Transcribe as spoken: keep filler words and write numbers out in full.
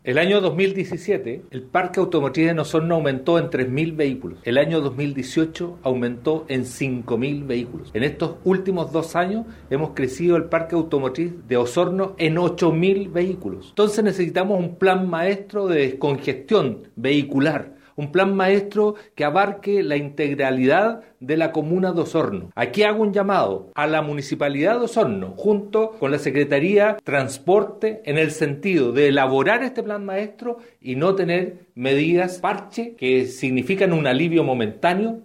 El año dos mil diecisiete, el parque automotriz de Osorno aumentó en tres mil vehículos. El año dos mil dieciocho aumentó en cinco mil vehículos. En estos últimos dos años hemos crecido el parque automotriz de Osorno en ocho mil vehículos. Entonces necesitamos un plan maestro de descongestión vehicular. Un plan maestro que abarque la integralidad de la comuna de Osorno. Aquí hago un llamado a la Municipalidad de Osorno, junto con la Secretaría de Transporte, en el sentido de elaborar este plan maestro y no tener medidas parche que significan un alivio momentáneo